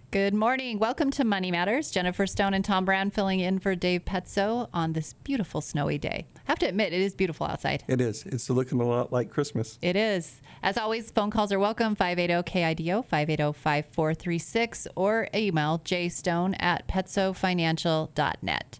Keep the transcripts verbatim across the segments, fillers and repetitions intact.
Good morning. Welcome to Money Matters. Jennifer Stone and Tom Brand filling in for Dave Petso on this beautiful snowy day. I have to admit, it is beautiful outside. It is. It's looking a lot like Christmas. It is. As always, phone calls are welcome, five eight zero K I D O, five eight zero, five four three six, or email jstone at petsofinancial dot net.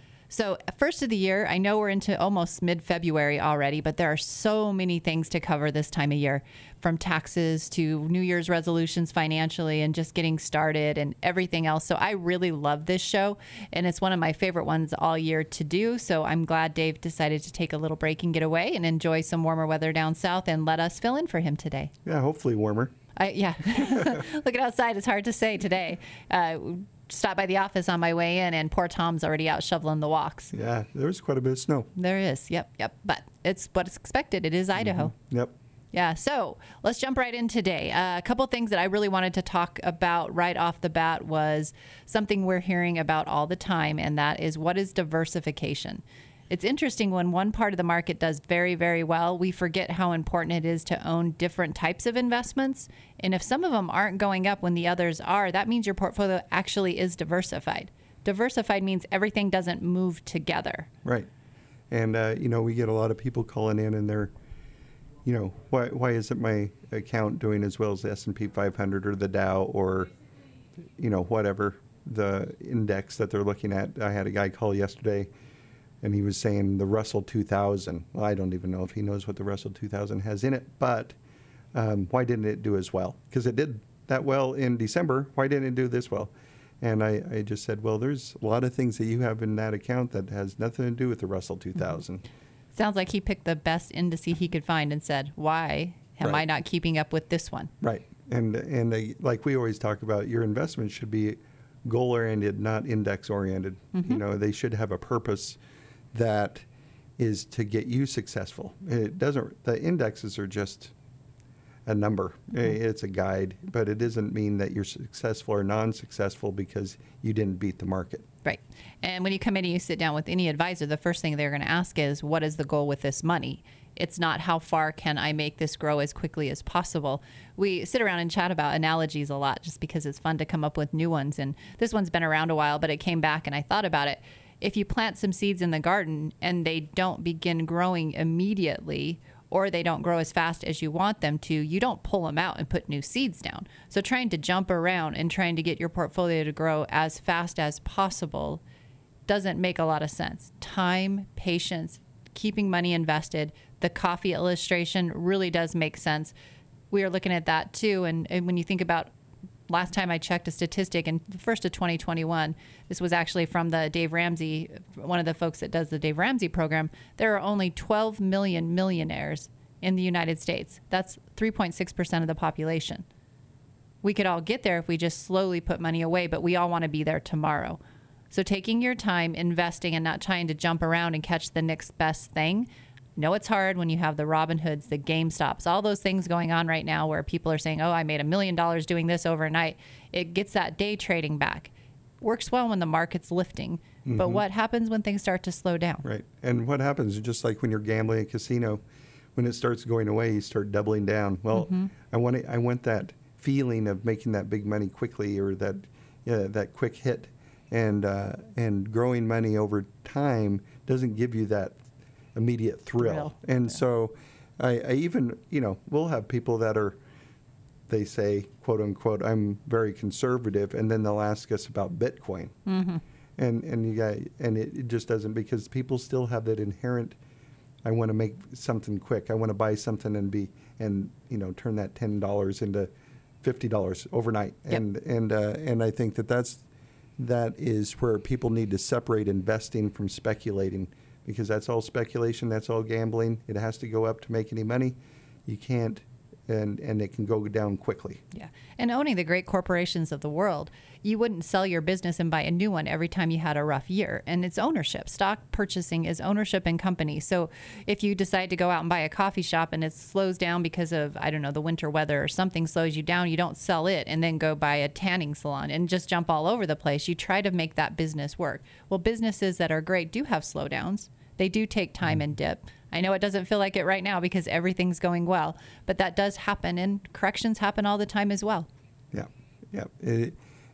So first of the year, I know we're into almost mid-February already, but there are so many things to cover this time of year, from taxes to New Year's resolutions financially and just getting started and everything else. So I really love this show, and it's one of my favorite ones all year to do. So I'm glad Dave decided to take a little break and get away and enjoy some warmer weather down south and let us fill in for him today. Yeah, hopefully warmer. I, yeah. Looking outside, it's hard to say today. Uh, stopped by the office on my way in, and poor Tom's already out shoveling the walks. Yeah, there was quite a bit of snow. There is. Yep, yep. But it's what's expected. It is Idaho. Mm-hmm. Yep. Yeah, so let's jump right in today. Uh, a couple things that I really wanted to talk about right off the bat was something we're hearing about all the time, and that is, what is diversification? It's interesting, when one part of the market does very, very well, we forget how important it is to own different types of investments. And if some of them aren't going up when the others are, that means your portfolio actually is diversified. Diversified means everything doesn't move together. Right. And, uh, you know, we get a lot of people calling in, and they're, you know, why why isn't my account doing as well as the S and P five hundred or the Dow or, you know, whatever the index that they're looking at. I had a guy call yesterday, and he was saying the Russell two thousand. Well, I don't even know if he knows what the Russell two thousand has in it, but um, why didn't it do as well? Because it did that well in December. Why didn't it do this well? And I, I just said, well, there's a lot of things that you have in that account that has nothing to do with the Russell two thousand. Sounds like he picked the best index he could find and said, why am Right. I not keeping up with this one? Right. And, and they, like we always talk about, your investments should be goal-oriented, not index-oriented. Mm-hmm. You know, they should have a purpose that is to get you successful. It doesn't, the indexes are just a number. Mm-hmm. It's a guide, but it doesn't mean that you're successful or non-successful because you didn't beat the market. Right. And when you come in and you sit down with any advisor, the first thing they're going to ask is, what is the goal with this money? It's not, how far can I make this grow as quickly as possible? We sit around and chat about analogies a lot just because it's fun to come up with new ones. And this one's been around a while, but it came back and I thought about it. If you plant some seeds in the garden and they don't begin growing immediately, or they don't grow as fast as you want them to, you don't pull them out and put new seeds down. So trying to jump around and trying to get your portfolio to grow as fast as possible doesn't make a lot of sense. Time, patience, keeping money invested. The coffee illustration really does make sense. We are looking at that too. And, and when you think about, last time I checked a statistic, in the first of twenty twenty-one, this was actually from the Dave Ramsey, one of the folks that does the Dave Ramsey program, there are only twelve million millionaires in the United States. That's three point six percent of the population. We could all get there if we just slowly put money away, but we all want to be there tomorrow. So taking your time, investing, and not trying to jump around and catch the next best thing. No, it's hard when you have the Robinhoods, the GameStops, all those things going on right now where people are saying, oh, I made a million dollars doing this overnight. It gets that day trading back. Works well when the market's lifting. Mm-hmm. But what happens when things start to slow down? Right. And what happens, just like when you're gambling at a casino, when it starts going away, you start doubling down. Well, mm-hmm. I want it, I want that feeling of making that big money quickly, or that yeah, that quick hit. And uh, and growing money over time doesn't give you that immediate thrill. thrill. And yeah. so I, I even, you know, we'll have people that are, they say, quote unquote, I'm very conservative, and then they'll ask us about Bitcoin. Mm-hmm. And and you got, and it, it just doesn't, because people still have that inherent, I want to make something quick. I want to buy something and be, and, you know, turn that ten dollars into fifty dollars overnight. Yep. And and uh, and I think that that's, that is where people need to separate investing from speculating, because that's all speculation, that's all gambling. It has to go up to make any money. You can't, and and it can go down quickly. Yeah, and owning the great corporations of the world, you wouldn't sell your business and buy a new one every time you had a rough year. And it's ownership. Stock purchasing is ownership in companies. So if you decide to go out and buy a coffee shop and it slows down because of, I don't know, the winter weather or something slows you down, you don't sell it and then go buy a tanning salon and just jump all over the place. You try to make that business work. Well, businesses that are great do have slowdowns. They do take time and dip. I know it doesn't feel like it right now because everything's going well, but that does happen, and corrections happen all the time as well. Yeah, yeah. It,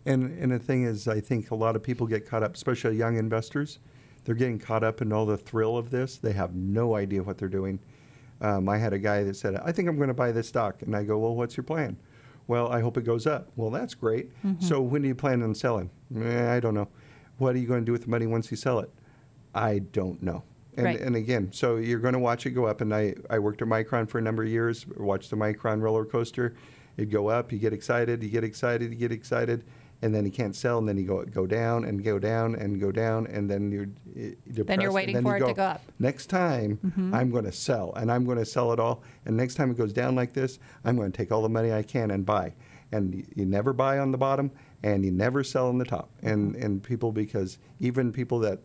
And and the thing is, I think a lot of people get caught up, especially young investors. They're getting caught up in all the thrill of this. They have no idea what they're doing. Um, I had a guy that said, I think I'm going to buy this stock. And I go, well, what's your plan? Well, I hope it goes up. Well, that's great. Mm-hmm. So when do you plan on selling? Eh, I don't know. What are you going to do with the money once you sell it? I don't know. And, right. and again, so you're going to watch it go up. And I, I worked at Micron for a number of years, watched the Micron roller coaster. It'd go up, you get excited, you get excited, you get excited. And then you can't sell, and then you go go down and go down and go down, and then you're depressed. Then you're waiting for you it go, to go up. Next time, mm-hmm. I'm going to sell, and I'm going to sell it all. And next time it goes down like this, I'm going to take all the money I can and buy. And you, you never buy on the bottom, and you never sell on the top. And and people, because even people that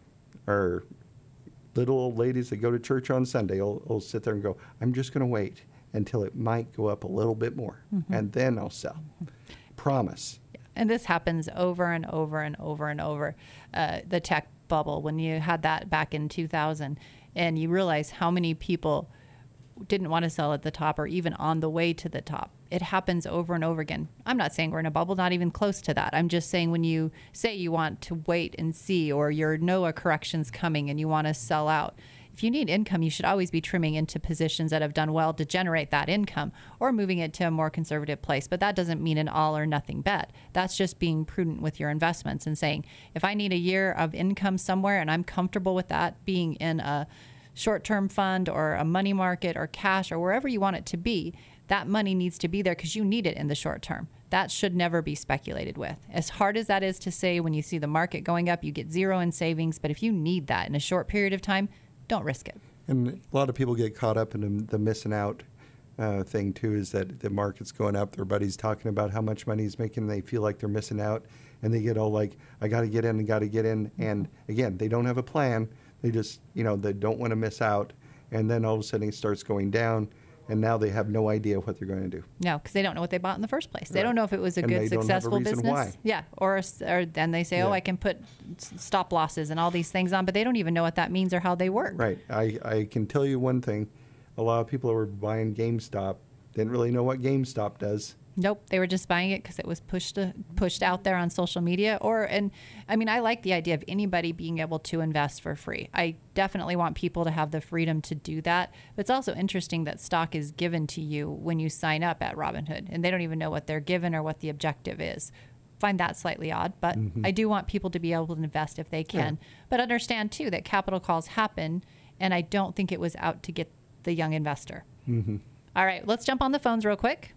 are little old ladies that go to church on Sunday will, will sit there and go, I'm just going to wait until it might go up a little bit more, mm-hmm. and then I'll sell. Promise. And this happens over and over and over and over. Uh, the tech bubble, when you had that back in two thousand, and you realize how many people didn't want to sell at the top or even on the way to the top. It happens over and over again. I'm not saying we're in a bubble, not even close to that. I'm just saying when you say you want to wait and see, or you know a correction's coming and you want to sell out, if you need income, you should always be trimming into positions that have done well to generate that income, or moving it to a more conservative place. But that doesn't mean an all or nothing bet. That's just being prudent with your investments and saying, if I need a year of income somewhere and I'm comfortable with that being in a short-term fund or a money market or cash or wherever you want it to be, that money needs to be there because you need it in the short term. That should never be speculated with. As hard as that is to say, when you see the market going up, you get zero in savings. But if you need that in a short period of time, don't risk it. And a lot of people get caught up in the, the missing out uh, thing, too, is that the market's going up. Their buddy's talking about how much money he's making. And they feel like they're missing out. And they get all like, I got to get in, I got to get in. And, again, they don't have a plan. They just, you know, they don't want to miss out. And then all of a sudden it starts going down. And now they have no idea what they're going to do. No, because they don't know what they bought in the first place. They right. don't know if it was a and good, successful business. Why. Yeah, or or then they say, yeah. oh, I can put stop losses and all these things on, but they don't even know what that means or how they work. Right. I, I can tell you one thing. A lot of people who were buying GameStop didn't really know what GameStop does. Nope, they were just buying it because it was pushed to, pushed out there on social media. Or, and I mean, I like the idea of anybody being able to invest for free. I definitely want people to have the freedom to do that. But it's also interesting that stock is given to you when you sign up at Robinhood, and they don't even know what they're given or what the objective is. Find that slightly odd, but mm-hmm. I do want people to be able to invest if they can. Yeah. But understand too that capital calls happen, and I don't think it was out to get the young investor. Mm-hmm. All right, let's jump on the phones real quick.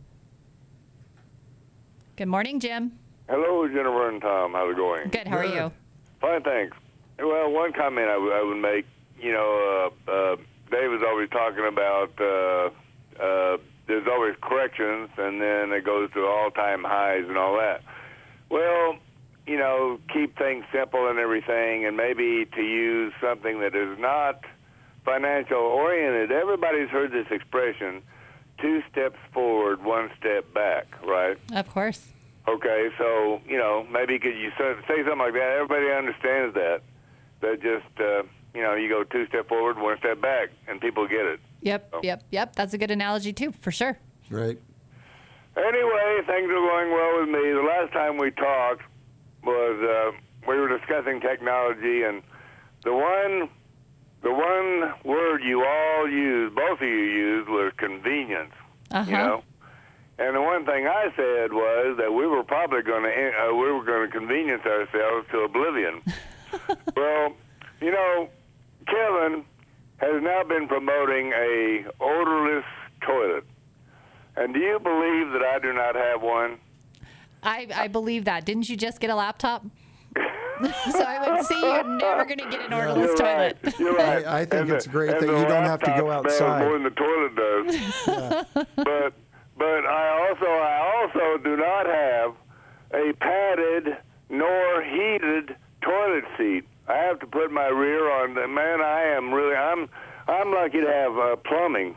Good morning, Jim. Hello, Jennifer and Tom. How's it going? Good. How Good. are you? Fine, thanks. Well, one comment I, w- I would make, you know, uh, uh, Dave is always talking about uh, uh, there's always corrections, and then it goes to all-time highs and all that. Well, you know, keep things simple and everything, and maybe to use something that is not financial-oriented. Everybody's heard this expression, two steps forward, one step back, right? Of course. Okay, so, you know, maybe could you say something like that? Everybody understands that. That just, uh, you know, you go two steps forward, one step back, and people get it. Yep, so. yep, yep. That's a good analogy, too, for sure. Right. Anyway, things are going well with me. The last time we talked was uh, we were discussing technology, and the one... The one word you all used, both of you used, was convenience. Uh-huh. You know, and the one thing I said was that we were probably going to uh, we were going to convenience ourselves to oblivion. Well, you know, Kevin has now been promoting a odorless toilet, and do you believe that I do not have one? I I believe that. Didn't you just get a laptop? So I would see you're never going to get an odorless toilet. Right. You're right. I, I think and it's the, great that the you don't have to go outside. More than the toilet does. Yeah. But but I also I also do not have a padded nor heated toilet seat. I have to put my rear on. The man, I am really I'm I'm lucky to have uh, plumbing.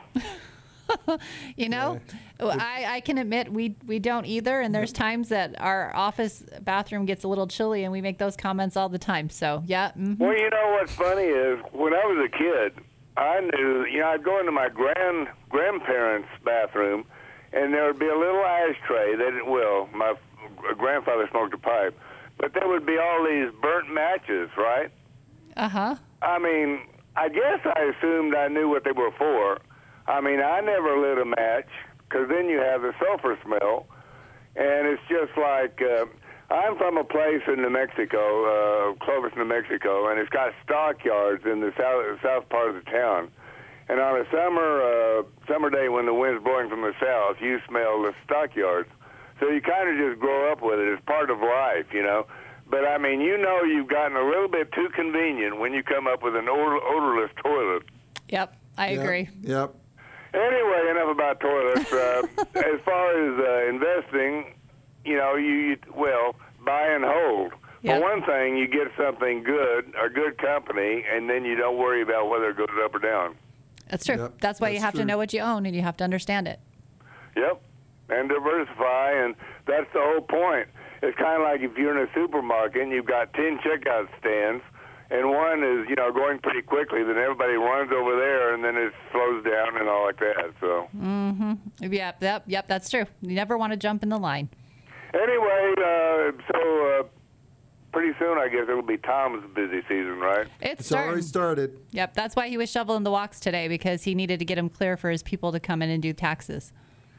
You know, yeah. I, I can admit we, we don't either. And there's times that our office bathroom gets a little chilly and we make those comments all the time. So, yeah. Mm-hmm. Well, you know what's funny is when I was a kid, I knew, you know, I'd go into my grand grandparents' bathroom and there would be a little ashtray. They didn't, well, my grandfather smoked a pipe, but there would be all these burnt matches, right? Uh-huh. I mean, I guess I assumed I knew what they were for. I mean, I never lit a match because then you have the sulfur smell, and it's just like uh, I'm from a place in New Mexico, uh, Clovis, New Mexico, and it's got stockyards in the south, south part of the town. And on a summer uh, summer day when the wind's blowing from the south, you smell the stockyards. So you kind of just grow up with it. It's part of life, you know. But, I mean, you know you've gotten a little bit too convenient when you come up with an odor- odorless toilet. Yep, I Yep, agree. Yep. Anyway, enough about toilets. Uh, as far as uh, investing, you know, you, you well, buy and hold. Yep. For one thing, you get something good, a good company, and then you don't worry about whether it goes up or down. That's true. Yep, that's why you that's have to true. know what you own and you have to understand it. Yep, and diversify, and that's the whole point. It's kind of like if you're in a supermarket and you've got ten checkout stands, and one is, you know, going pretty quickly, then everybody runs over there, and then it slows down and all like that. So Mm-hmm. Yep, yep, yep, that's true. You never want to jump in the line. anyway, uh, so uh, pretty soon, I guess it'll be Tom's busy season, right? It's, It's starting. already started. Yep, that's why he was shoveling the walks today, because he needed to get them clear for his people to come in and do taxes.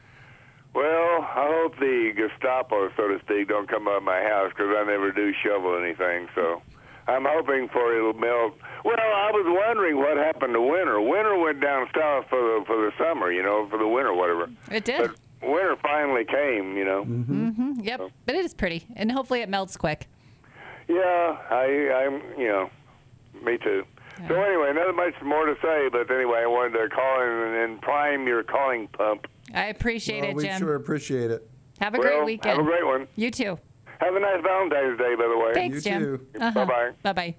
Well, I hope the Gestapo, so to speak, don't come by my house because I never do shovel anything. So I'm hoping for it'll melt. Well, I was wondering what happened to winter. Winter went down south for the for the summer, you know, for the winter, whatever. It did. But winter finally came, you know. Mm-hmm. Yep, but it is pretty, and hopefully it melts quick. Yeah, I, I'm, you know, me too. Yeah. So anyway, not much more to say, but anyway, I wanted to call in and, and prime your calling pump. I appreciate Well, it, we Jim. sure appreciate it. Have a Well, great weekend. have a great one. You too. Have a nice Valentine's Day, by the way. Thanks, You Jim. too. Uh-huh. Bye-bye. Bye-bye.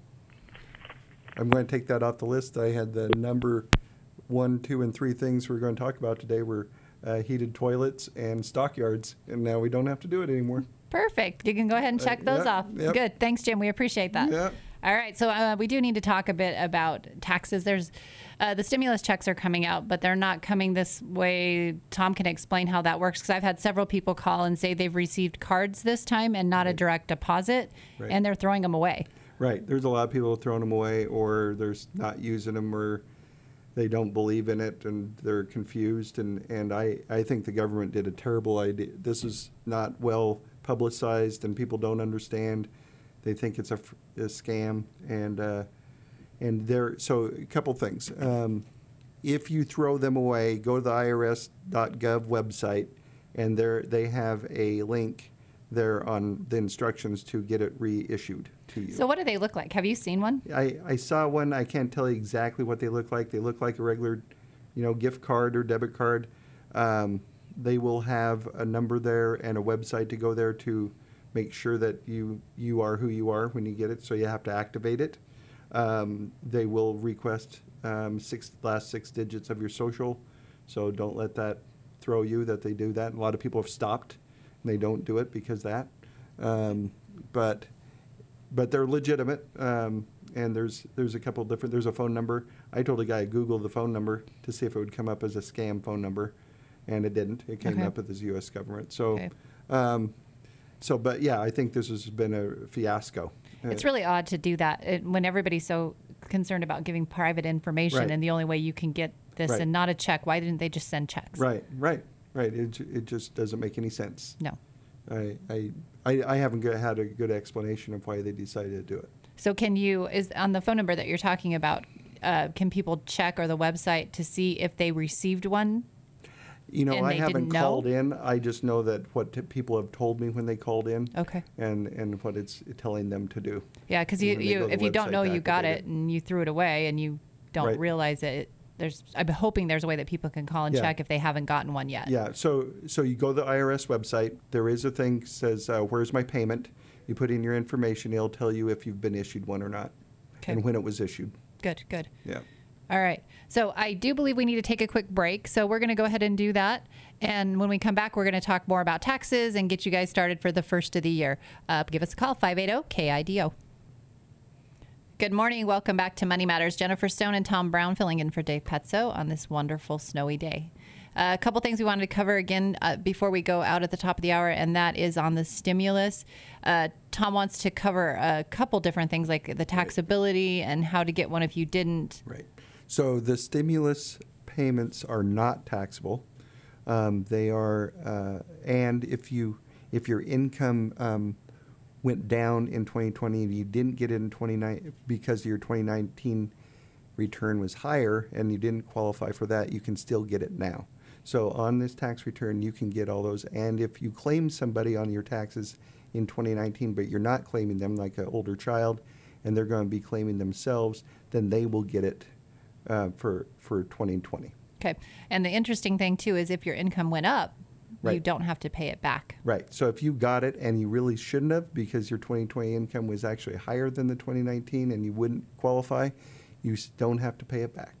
I'm going to take that off the list. I had the number one, two, and three things we're going to talk about today were uh, heated toilets and stockyards, and now we don't have to do it anymore. Perfect. You can go ahead and check those yep, off. yep. Good. Thanks, Jim. We appreciate that. Yep. All right. So uh, we do need to talk a bit about taxes. There's uh, the stimulus checks are coming out, but they're not coming this way. Tom can explain how that works, because I've had several people call and say they've received cards this time and not a direct deposit, Right. and they're throwing them away. Right. There's a lot of people throwing them away, or they're not using them, or they don't believe in it, and they're confused. And, and I, I think the government did a terrible idea. This is not well publicized, and people don't understand. They think it's a, f- a scam, and uh, and there. So a couple things. Um, if you throw them away, go to the I R S dot gov website, and there they have a link there on the instructions to get it reissued to you. So what do they look like? Have you seen one? I, I saw one. I can't tell you exactly what they look like. They look like a regular, you know, gift card or debit card. Um, they will have a number there and a website to go there to make sure that you you are who you are when you get it. So you have to activate it. Um, they will request um, six last six digits of your social. So don't let that throw you that they do that. A lot of people have stopped and they don't do it because of that. Um, but but they're legitimate. Um, and there's there's a couple different. There's a phone number. I told a guy Google the phone number to see if it would come up as a scam phone number, and it didn't. It came Okay. up as U S government. So, Okay. um, so but yeah, I think this has been a fiasco. Uh, It's really odd to do that it, when everybody's so concerned about giving private information, Right. and the only way you can get this Right. and not a check. Why didn't they just send checks? Right, right, right. It ju- it just doesn't make any sense. No. I I I, I haven't go- had a good explanation of why they decided to do it. So can you, is on the phone number that you're talking about, uh, can people check, or the website, to see if they received one? You know, And I they haven't didn't know? called in. I just know that what t- people have told me when they called in. Okay. And and what it's telling them to do. Yeah, because you, When they you go to the if you don't website know to you got activate it and you threw it away and you don't Right. realize it, there's, I'm hoping there's a way that people can call and Yeah. check if they haven't gotten one yet. Yeah, so so you go to the I R S website. There is a thing that says, uh, where's my payment? You put in your information. It'll tell you if you've been issued one or not, Okay. and when it was issued. Good, good. Yeah. All right. So I do believe we need to take a quick break. So we're going to go ahead and do that. And when we come back, we're going to talk more about taxes and get you guys started for the first of the year. Uh, give us a call, five eight zero K I D O. Good morning. Welcome back to Money Matters. Jennifer Stone and Tom Brown filling in for Dave Petzo on this wonderful snowy day. Uh, a couple things we wanted to cover again uh, before we go out at the top of the hour, and that is on the stimulus. Uh, Tom wants to cover a couple different things like the taxability and how to get one if you didn't. Right. So the stimulus payments are not taxable. Um, they are, uh, and if you if your income um, went down in twenty twenty and you didn't get it in twenty nineteen because your twenty nineteen return was higher and you didn't qualify for that, you can still get it now. So on this tax return, you can get all those. And if you claim somebody on your taxes in twenty nineteen, but you're not claiming them, like an older child, and they're going to be claiming themselves, then they will get it uh, for for twenty twenty. Okay. And the interesting thing, too, is if your income went up, you Right. don't have to pay it back. Right. So if you got it and you really shouldn't have because your twenty twenty income was actually higher than the twenty nineteen and you wouldn't qualify, you s- don't have to pay it back.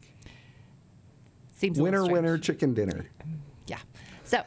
Seems a Winner, little strange. winner, chicken dinner. Yeah. So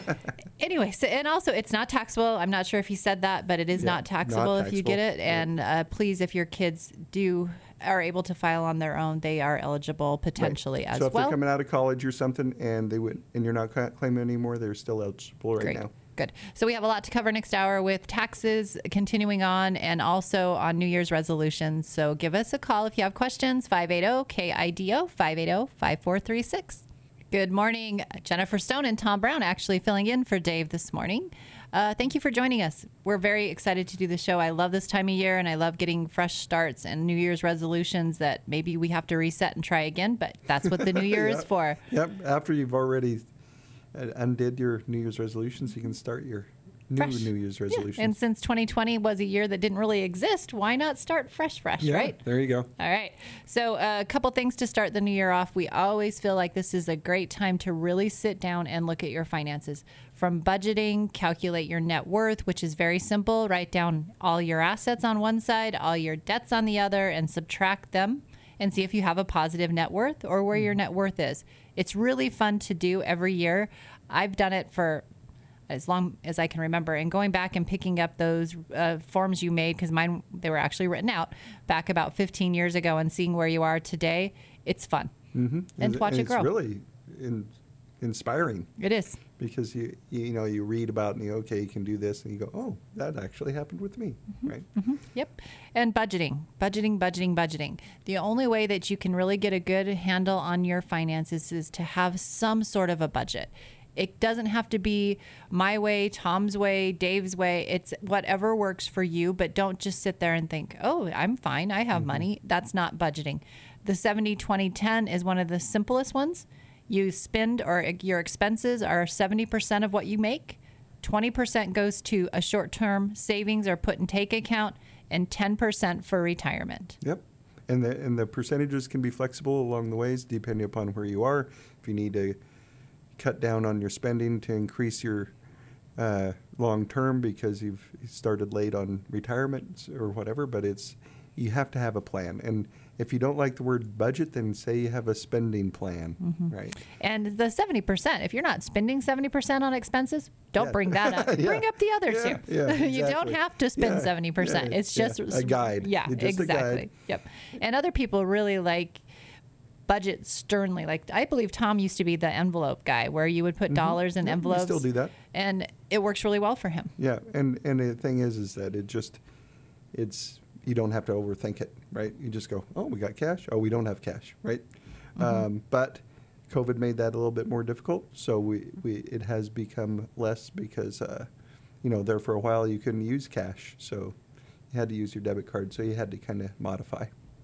anyway, so and also it's not taxable. I'm not sure if he said that, but it is Yeah, not taxable not if you get taxable. it. And uh, please, if your kids do are able to file on their own, they are eligible potentially Right. as so if well. they're coming out of college or something and they would and you're not ca- claiming anymore, they're still eligible right Great. now. Good. So we have a lot to cover next hour with taxes continuing on and also on New Year's resolutions. So give us a call if you have questions. five eight zero K I D O, five eight zero, five four three six. Good morning. Jennifer Stone and Tom Brown actually filling in for Dave this morning. Uh, thank you for joining us. We're very excited to do the show. I love this time of year, and I love getting fresh starts and New Year's resolutions that maybe we have to reset and try again, but that's what the New Year is Yep. for. Yep. After you've already uh, undid your New Year's resolutions, you can start your new Fresh. New Year's Yeah. resolutions. And since twenty twenty was a year that didn't really exist, why not start fresh, fresh, Yeah, right? there you go. All right. So uh, a couple things to start the new year off. We always feel like this is a great time to really sit down and look at your finances. From budgeting, calculate your net worth, which is very simple. Write down all your assets on one side, all your debts on the other, and subtract them and see if you have a positive net worth or where your net worth is. It's really fun to do every year. I've done it for as long as I can remember, and going back and picking up those uh, forms you made, because mine, they were actually written out back about fifteen years ago, and seeing where you are today, it's fun. Mm-hmm. And to watch it grow. It's really in, inspiring It is. because you you know you read about and you okay you can do this and you go, oh, that actually happened with me, right? Yep. And budgeting, budgeting, budgeting, budgeting. The only way that you can really get a good handle on your finances is to have some sort of a budget. It doesn't have to be my way, Tom's way, Dave's way. It's whatever works for you, but don't just sit there and think, oh, I'm fine. I have money. That's not budgeting. The seventy twenty ten is one of the simplest ones. You spend, or your expenses are seventy percent of what you make. twenty percent goes to a short-term savings or put and take account, and ten percent for retirement. Yep. And the and the percentages can be flexible along the ways depending upon where you are. If you need to cut down on your spending to increase your uh, long term because you've started late on retirement or whatever, but it's you have to have a plan. And if you don't like the word budget, then say you have a spending plan, Mm-hmm. right? And the seventy percent, if you're not spending seventy percent on expenses, don't Yeah. bring that up. Yeah. Bring up the other Yeah, two. yeah, You don't exactly. have to spend Yeah, seventy percent. yeah, It's just yeah. A guide. Yeah, It's just a exactly. guide. Yep. And other people really like budget sternly. Like I believe Tom used to be the envelope guy where you would put dollars in Mm-hmm. Yeah, we envelopes. still do that. And it works really well for him. Yeah, and and the thing is, is that it just, it's you don't have to overthink it, right? You just go, oh, we got cash. Oh, we don't have cash, right? Mm-hmm. Um, but COVID made that a little bit more difficult, so we, we it has become less because, uh, you know, there for a while you couldn't use cash, so you had to use your debit card, so you had to kind of modify.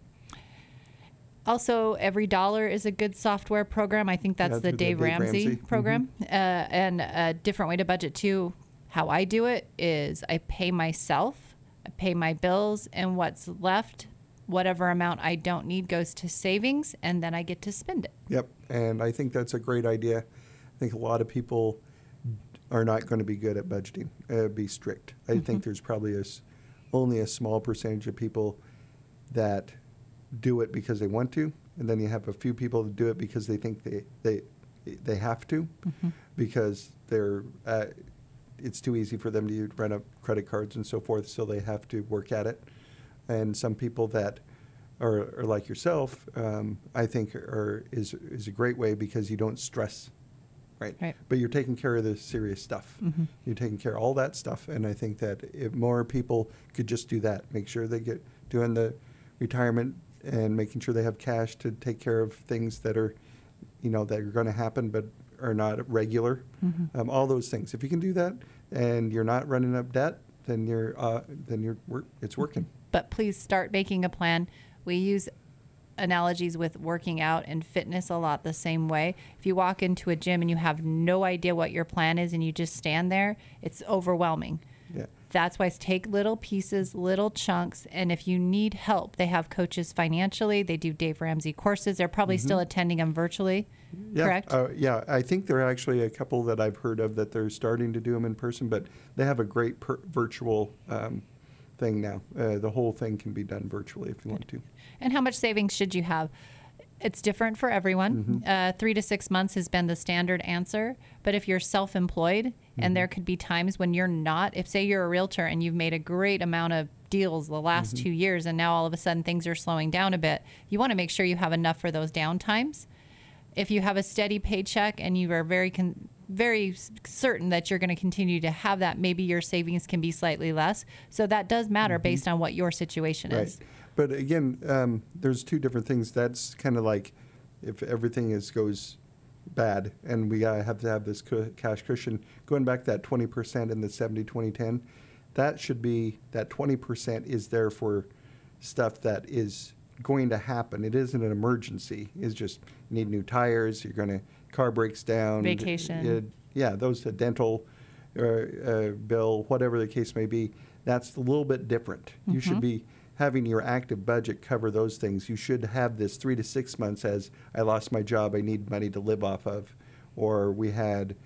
Also, Every Dollar is a good software program. I think that's Yeah, the the Dave, Dave Ramsey, Ramsey. program. Uh, and a different way to budget too. How I do it is I pay myself, I pay my bills, and what's left, whatever amount I don't need, goes to savings, and then I get to spend it. Yep, and I think that's a great idea. I think a lot of people are not going to be good at budgeting, uh, be strict. I think there's probably a s only a small percentage of people that do it because they want to, and then you have a few people that do it because they think they they they have to, because they're uh, it's too easy for them to run up credit cards and so forth, so they have to work at it. And some people that are, are like yourself, um, I think, are is is a great way because you don't stress right? Right. But you're taking care of the serious stuff. Mm-hmm. You're taking care of all that stuff. And I think that if more people could just do that, make sure they get doing the retirement and making sure they have cash to take care of things that are, you know, that are going to happen but are not regular. Mm-hmm. Um, all those things. If you can do that and you're not running up debt, then you're uh, then you're work, it's working. But please start making a plan. We use analogies with working out and fitness a lot the same way. If you walk into a gym and you have no idea what your plan is and you just stand there, it's overwhelming. Yeah. That's why take little pieces, little chunks. And if you need help, they have coaches financially. They do Dave Ramsey courses. They're probably Mm-hmm. still attending them virtually, Yeah, correct? Uh, yeah, I think there are actually a couple that I've heard of that they're starting to do them in person, but they have a great per- virtual um, thing now. Uh, the whole thing can be done virtually if you want to. And how much savings should you have? It's different for everyone. Mm-hmm. Uh, three to six months has been the standard answer. But if you're self-employed, Mm-hmm. and there could be times when you're not, if say you're a realtor and you've made a great amount of deals the last Mm-hmm. two years, and now all of a sudden things are slowing down a bit, you want to make sure you have enough for those down times. If you have a steady paycheck and you are very con- very s- certain that you're going to continue to have that, maybe your savings can be slightly less. So that does matter based on what your situation Mm-hmm. Right. is. But again, um, there's two different things. That's kind of like if everything is goes bad and we gotta have to have this cu- cash cushion. Going back to that twenty percent in the seventy twenty ten, that should be, that twenty percent is there for stuff that is going to happen. It isn't an emergency. It's just you need new tires, you're going to, car breaks down. Vacation. uh, yeah, those, a dental uh, uh, bill, whatever the case may be. That's a little bit different. You should be having your active budget cover those things. You should have this three to six months as I lost my job, I need money to live off of, or we had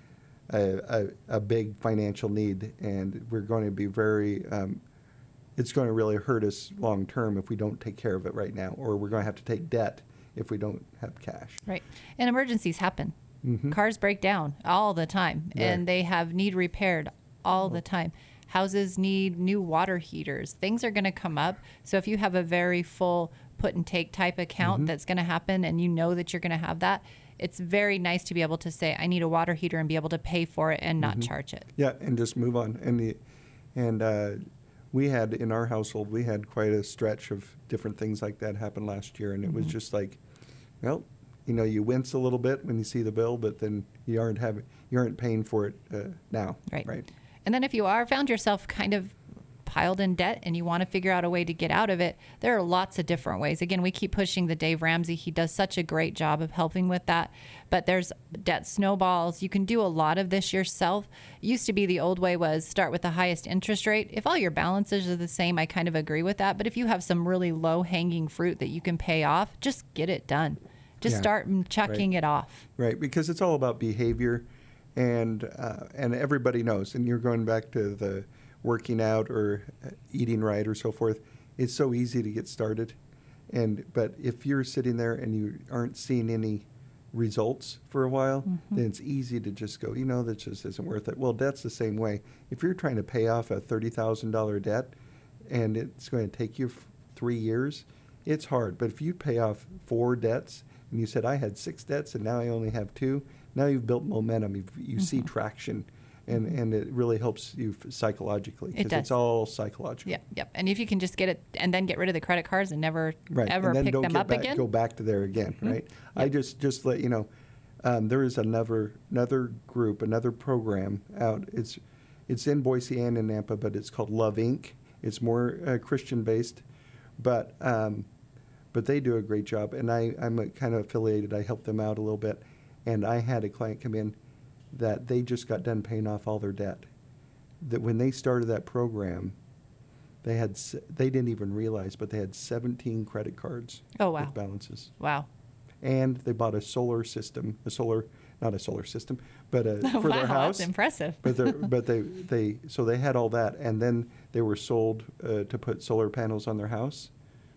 a, a, a big financial need and we're going to be very, um, it's going to really hurt us long term if we don't take care of it right now, or we're going to have to take debt if we don't have cash. Right. And emergencies happen. Mhm. Cars break down all the time, Yeah. and they have need repaired all the time. Houses need new water heaters. Things are going to come up. So if you have a very full put and take type account that's going to happen and you know that you're going to have that, it's very nice to be able to say, I need a water heater and be able to pay for it and not charge it. Yeah, and just move on. And the, and uh, we had in our household, we had quite a stretch of different things like that happen last year, and it was just like, well, you know, you wince a little bit when you see the bill, but then you aren't having, you aren't paying for it uh, now. Right. Right. And then if you are found yourself kind of piled in debt and you want to figure out a way to get out of it, there are lots of different ways. Again, we keep pushing the Dave Ramsey. He does such a great job of helping with that. But there's debt snowballs. You can do a lot of this yourself. It used to be the old way was start with the highest interest rate. If all your balances are the same, I kind of agree with that. But if you have some really low hanging fruit that you can pay off, just get it done. Just Yeah. start chucking Right. it off. Right, because it's all about behavior, and uh, and everybody knows. And you're going back to the working out or uh, eating right or so forth. It's so easy to get started, and but if you're sitting there and you aren't seeing any results for a while, then it's easy to just go, you know, that just isn't worth it. Well, debt's the same way. If you're trying to pay off a thirty thousand dollars debt, and it's going to take you f- three years, it's hard. But if you pay off four debts, and you said, I had six debts and now I only have two, now you've built momentum. You've, you see traction, and, and it really helps you f- psychologically. It 'cause does. it's all psychological. Yep, yep. And if you can just get it and then get rid of the credit cards and never Right. ever and then pick don't them get up back, again. go back to there again, right? I just, just let you know, um, there is another, another group, another program out. It's, it's in Boise and in Nampa, but it's called Love Incorporated. It's more uh, Christian-based, but um, but they do a great job. And I, I'm a kind of affiliated. I help them out a little bit. And I had a client come in that they just got done paying off all their debt. That when they started that program, they had se- they didn't even realize, but they had seventeen credit cards Oh, wow. with balances. Wow. And they bought a solar system, a solar, not a solar system, but a, for wow, their house. that's impressive. but they but they they so they had all that, and then they were sold uh, to put solar panels on their house,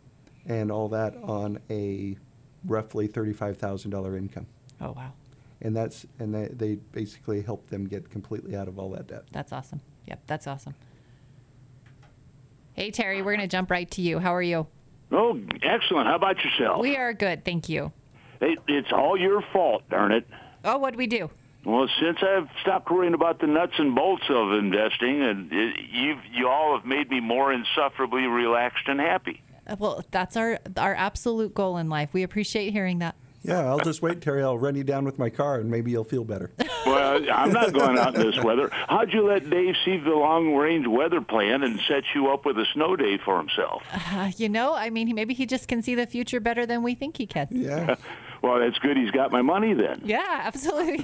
and all that on a roughly thirty-five thousand dollar income, Oh, wow. and that's and they, they basically helped them get completely out of all that debt. That's awesome. Yep, that's awesome. Hey, Terry, we're going to jump right to you. How are you? Oh, excellent. How about yourself? We are good, thank you. It, it's all your fault, darn it. Oh, what'd we do? Well, since I've stopped worrying about the nuts and bolts of investing, and it, you've, you all have made me more insufferably relaxed and happy. Well, that's our our absolute goal in life. We appreciate hearing that. Yeah, I'll just wait, Terry. I'll run you down with my car, and maybe you'll feel better. Well, I'm not going out in this weather. How'd you let Dave see the long-range weather plan and set you up with a snow day for himself? Uh, you know, I mean, he, maybe he just can see the future better than we think he can. Yeah. Well, that's good. He's got my money then. Yeah, absolutely.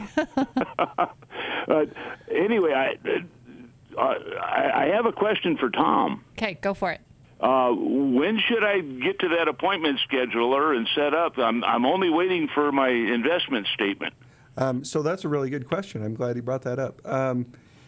uh, anyway, I, uh, I I have a question for Tom. Okay, go for it. Uh, when should I get to that appointment scheduler and set up? I'm I'm only waiting for my investment statement. Um, so that's a really good question. I'm glad you brought that up. Um,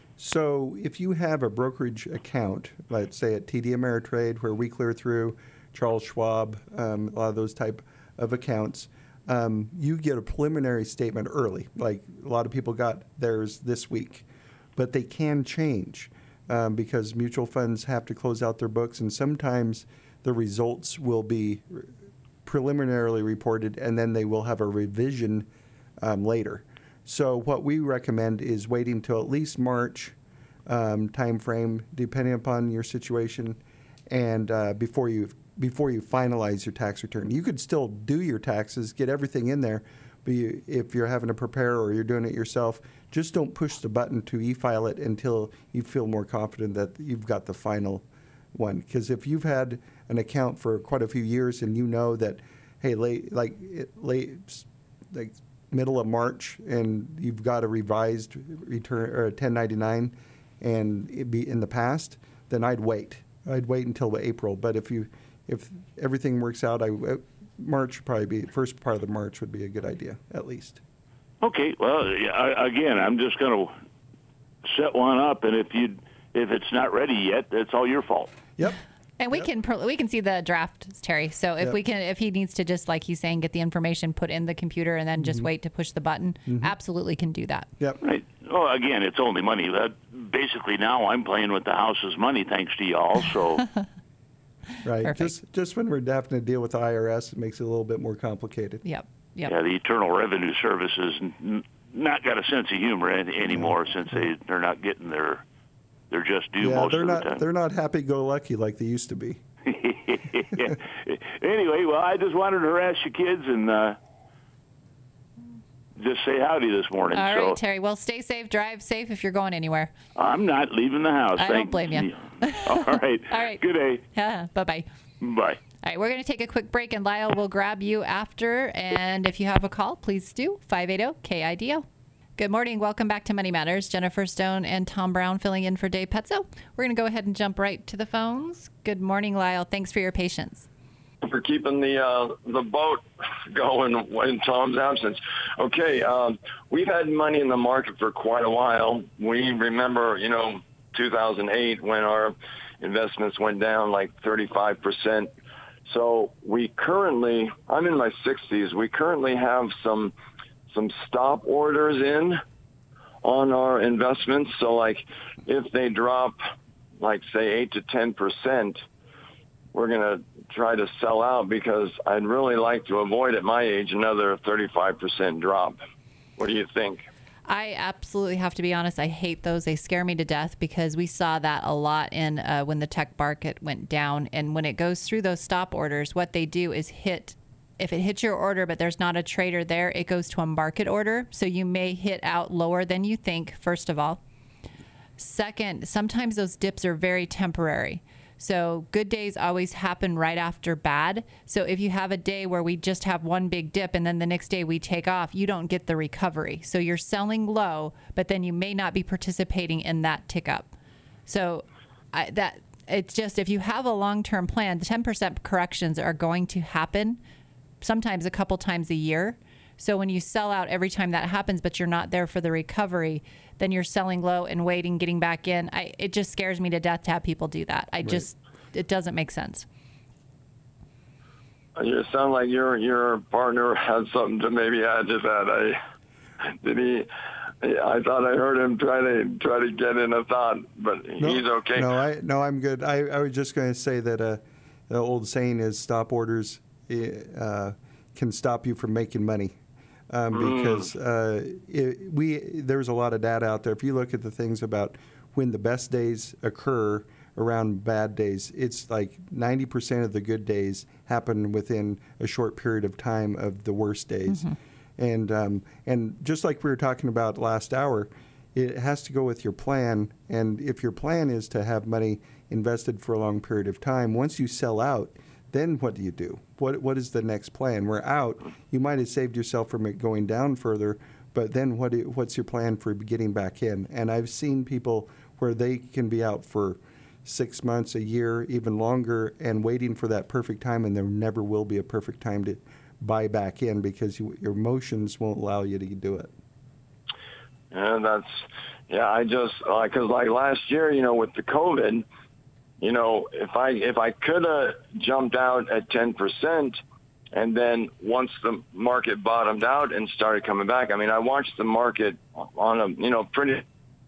so if you have a brokerage account, let's say at T D Ameritrade, where we clear through, Charles Schwab, um, a lot of those type of accounts, um, you get a preliminary statement early. Like a lot of people got theirs this week, but they can change um, because mutual funds have to close out their books, and sometimes the results will be preliminarily reported, and then they will have a revision um, later. So what we recommend is waiting till at least March um, time frame, depending upon your situation, and uh, before you before you finalize your tax return. You could still do your taxes, get everything in there, but you, if you're having to prepare or you're doing it yourself, just don't push the button to e-file it until you feel more confident that you've got the final one. Because if you've had an account for quite a few years and you know that, hey, late like it, late like middle of March, and you've got a revised return or a ten ninety-nine, and it be in the past, then I'd wait. I'd wait until April. But if you if everything works out, I March would probably be first part of the March would be a good idea at least. Okay. Well, I, again, I'm just going to set one up, and if you if it's not ready yet, that's all your fault. Yep. And we Yep. can pro- we can see the draft, Terry. So if Yep. we can, if he needs to just like he's saying, get the information put in the computer and then just wait to push the button, absolutely can do that. Yep. Right. Well, again, it's only money. Uh, basically, now I'm playing with the house's money, thanks to y'all. So. Right. Perfect. Just just when we're having to deal with the I R S, it makes it a little bit more complicated. Yep. Yep. Yeah, the Internal Revenue Service has n- not got a sense of humor any, anymore since they they're not getting their their just due Yeah, most they're of not the time. they're not happy-go-lucky like they used to be. Anyway, well, I just wanted to harass you kids and uh, just say howdy this morning. All so right, Terry. Well, stay safe, drive safe if you're going anywhere. I'm not leaving the house. I Thank don't blame you. All right. All right. Good day. Bye bye. Bye. All right, we're going to take a quick break, and Lyle will grab you after. And if you have a call, please do five eight zero K I D O. Good morning. Welcome back to Money Matters. Jennifer Stone and Tom Brown filling in for Dave Petzo. We're going to go ahead and jump right to the phones. Good morning, Lyle. Thanks for your patience. For keeping the uh, the boat going in Tom's absence. Okay, um, we've had money in the market for quite a while. We remember, you know, two thousand eight when our investments went down like thirty-five percent. So we currently, I'm in my sixties, we currently have some some stop orders in on our investments. So like if they drop like say eight to ten percent, we're going to try to sell out because I'd really like to avoid at my age another thirty-five percent drop. What do you think? I absolutely have to be honest. I hate those. They scare me to death because we saw that a lot in uh, when the tech market went down. And when it goes through those stop orders, what they do is hit, if it hits your order, but there's not a trader there, it goes to a market order. So you may hit out lower than you think, first of all. Second, sometimes those dips are very temporary. So good days always happen right after bad. So if you have a day where we just have one big dip and then the next day we take off, you don't get the recovery. So you're selling low, but then you may not be participating in that tick up. So I, that it's just, if you have a long-term plan, the ten percent corrections are going to happen sometimes a couple times a year. So when you sell out every time that happens, but you're not there for the recovery, then you're selling low and waiting, getting back in. I, it just scares me to death to have people do that. I right. just, it doesn't make sense. You sound like your your partner had something to maybe add to that. I did he. I thought I heard him try to try to get in a thought, but no, he's okay. No, I no, I'm good. I, I was just going to say that uh, the old saying is stop orders uh, can stop you from making money. um, because uh, it, we there's a lot of data out there. If you look at the things about when the best days occur around bad days, it's like ninety percent of the good days happen within a short period of time of the worst days. Mm-hmm. And um, and just like we were talking about last hour, it has to go with your plan. And if your plan is to have money invested for a long period of time, once you sell out, then what do you do? What What is the next plan? We're out. You might have saved yourself from it going down further, but then what? do- What's your plan for getting back in? And I've seen people where they can be out for six months, a year, even longer, and waiting for that perfect time, and there never will be a perfect time to buy back in because you, your emotions won't allow you to do it. And that's, yeah, I just, because like last year, you know, with the COVID, you know, if I if I could have jumped out at ten percent, and then once the market bottomed out and started coming back, I mean, I watched the market on a, you know, pretty,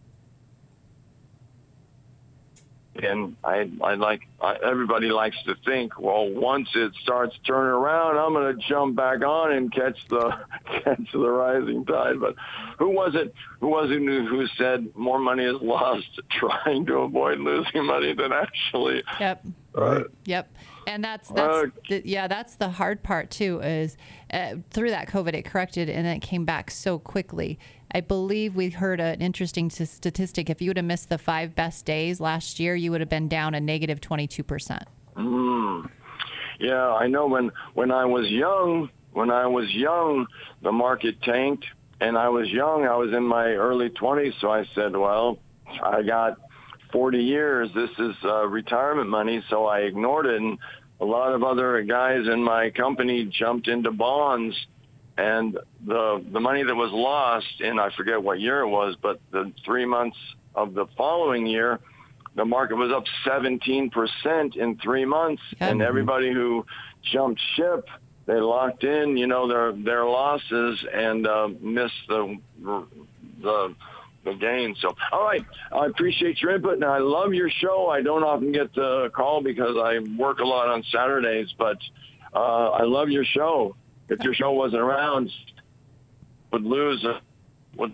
and I, I like, I, everybody likes to think, well, once it starts turning around, I'm going to jump back on and catch the catch the rising tide. But who was it? Who was it who, who said more money is lost trying to avoid losing money than actually? Yep. Uh, Yep. And that's, that's Uh, the, yeah, that's the hard part too, is uh, through that COVID, it corrected and then it came back so quickly. I believe we heard an interesting s- statistic. If you would have missed the five best days last year, you would have been down a negative twenty-two percent. Mm. Yeah, I know when, when I was young, when I was young, the market tanked, and I was young. I was in my early twenties, so I said, well, I got forty years. This is uh, retirement money, so I ignored it. And a lot of other guys in my company jumped into bonds, and the the money that was lost in, I forget what year it was, but the three months of the following year, the market was up seventeen percent in three months. Yeah. And everybody who jumped ship, they locked in, you know, their their losses and uh, missed the the the gain. So, all right, I appreciate your input, and I love your show. I don't often get the call because I work a lot on Saturdays, but uh, I love your show. If your show wasn't around, would lose. Uh, would